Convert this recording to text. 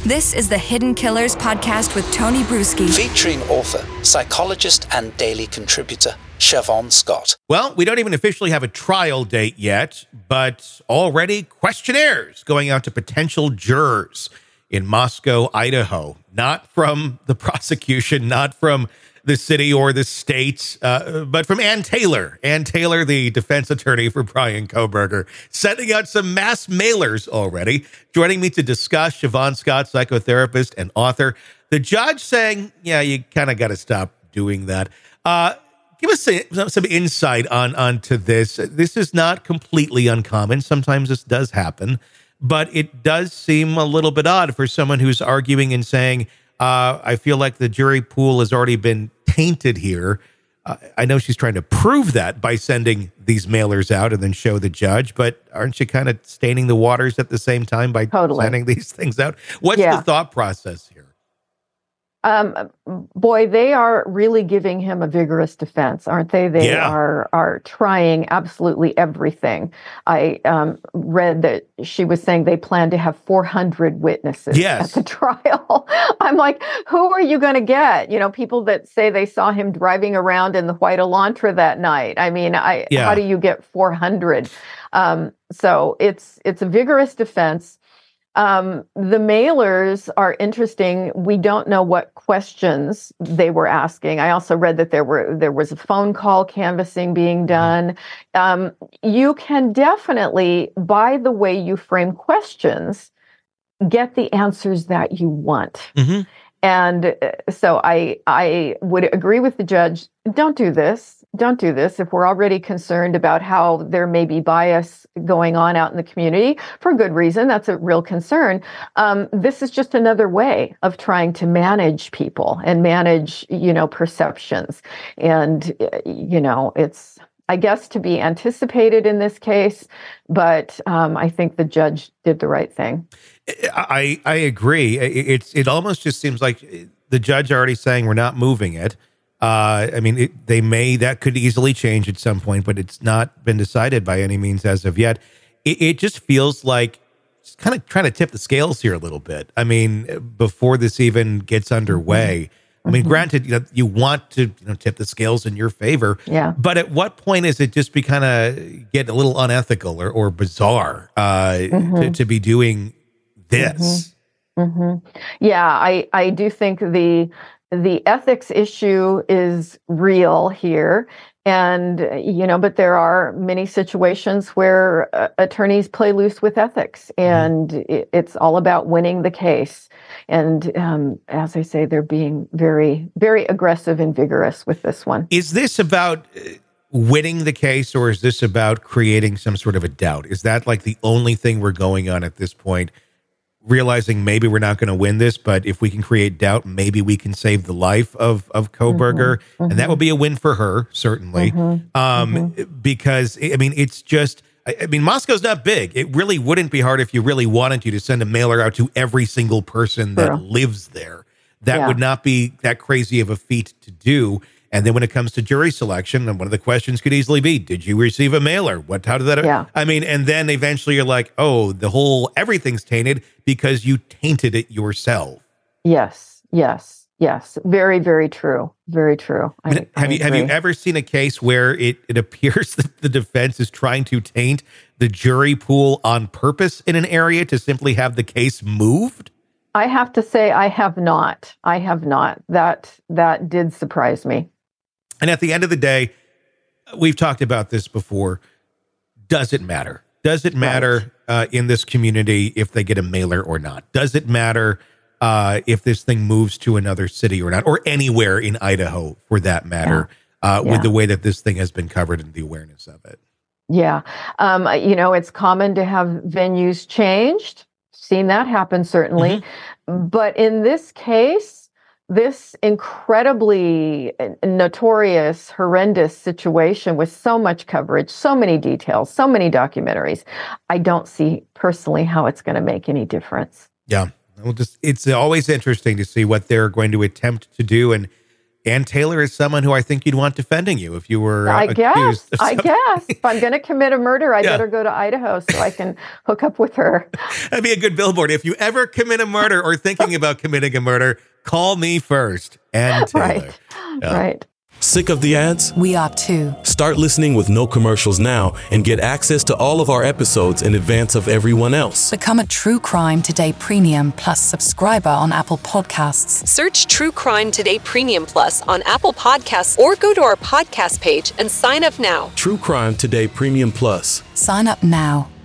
This is the Hidden Killers podcast with Tony Bruschi. Featuring author, psychologist, and daily contributor, Siobhan Scott. Well, we don't even officially have a trial date yet, but already questionnaires going out to potential jurors in Moscow, Idaho. Not from the prosecution, not from the city or the state, but from Ann Taylor. Ann Taylor, the defense attorney for Bryan Kohberger, sending out some mass mailers already. Joining me to discuss, Siobhan Scott, psychotherapist and author. The judge saying, yeah, you kind of got to stop doing that. Give us some insight onto this. This is not completely uncommon. Sometimes this does happen, but it does seem a little bit odd for someone who's arguing and saying, I feel like the jury pool has already been tainted here. I know she's trying to prove that by sending these mailers out and then show the judge, but aren't you kind of staining the waters at the same time by sending these things out? What's the thought process here? Boy, they are really giving him a vigorous defense, aren't they? They are trying absolutely everything. I read that she was saying they plan to have 400 witnesses at the trial. I'm like, who are you going to get? You know, people that say they saw him driving around in the white Elantra that night. I mean, how do you get 400? So it's a vigorous defense. The mailers are interesting. We don't know what questions they were asking. I also read that there was a phone call canvassing being done. You can definitely, by the way you frame questions, get the answers that you want. Mm-hmm. And so I would agree with the judge. Don't do this. Don't do this if we're already concerned about how there may be bias going on out in the community for good reason. That's a real concern. This is just another way of trying to manage people and manage, perceptions. And, it's, I guess, to be anticipated in this case, but I think the judge did the right thing. I agree. It almost just seems like the judge already saying we're not moving it. That could easily change at some point, but it's not been decided by any means as of yet. It just feels like it's kind of trying to tip the scales here a little bit. I mean, before this even gets underway. I mean, granted, you want to tip the scales in your favor. Yeah. But at what point is it just kind of get a little unethical or bizarre to be doing this? Mm-hmm. Mm-hmm. Yeah, I do think the ethics issue is real here. And, but there are many situations where attorneys play loose with ethics, and it's all about winning the case. And as I say, they're being very, very aggressive and vigorous with this one. Is this about winning the case, or is this about creating some sort of a doubt? Is that like the only thing we're going on at this point? Realizing maybe we're not going to win this, but if we can create doubt, maybe we can save the life of Kohberger, and that would be a win for her, certainly. Because, it's just, Moscow's not big. It really wouldn't be hard if you really wanted to send a mailer out to every single person that lives there. That would not be that crazy of a feat to do. And then when it comes to jury selection, and one of the questions could easily be, did you receive a mailer? How did that? Yeah. And then eventually you're like, oh, everything's tainted because you tainted it yourself. Yes. Very, very true. Very true. Have you ever seen a case where it appears that the defense is trying to taint the jury pool on purpose in an area to simply have the case moved? I have to say I have not. That did surprise me. And at the end of the day, we've talked about this before. Does it matter? Does it matter in this community if they get a mailer or not? Does it matter if this thing moves to another city or not, or anywhere in Idaho for that matter, with the way that this thing has been covered and the awareness of it? Yeah. It's common to have venues changed. Seen that happen, certainly. Mm-hmm. But in this case, this incredibly notorious, horrendous situation with so much coverage, so many details, so many documentaries, I don't see personally how it's going to make any difference. Yeah. Well, it's always interesting to see what they're going to attempt to do. And Ann Taylor is someone who I think you'd want defending you if you were I guess. accused. If I'm going to commit a murder, I better go to Idaho so I can hook up with her. That'd be a good billboard. If you ever commit a murder or thinking about committing a murder, call me first. Ann Taylor. Right. Sick of the ads? We are too. Start listening with no commercials now and get access to all of our episodes in advance of everyone else. Become a True Crime Today Premium Plus subscriber on Apple Podcasts. Search True Crime Today Premium Plus on Apple Podcasts or go to our podcast page and sign up now. True Crime Today Premium Plus. Sign up now.